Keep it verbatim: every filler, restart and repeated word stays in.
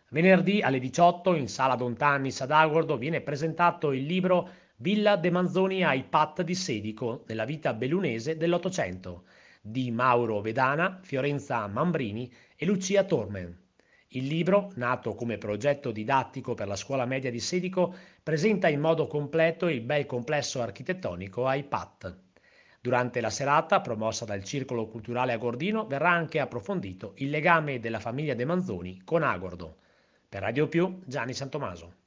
Venerdì alle diciotto in Sala Don Tannis ad Agordo viene presentato il libro Villa de' Manzoni ai Pat di Sedico nella vita bellunese dell'Ottocento di Mauro Vedana, Fiorenza Mambrini e Lucia Tormen. Il libro, nato come progetto didattico per la scuola media di Sedico, presenta in modo completo il bel complesso architettonico ai Pat. Durante la serata, promossa dal Circolo Culturale Agordino, verrà anche approfondito il legame della famiglia De Manzoni con Agordo. Per Radio Più, Gianni Santomaso.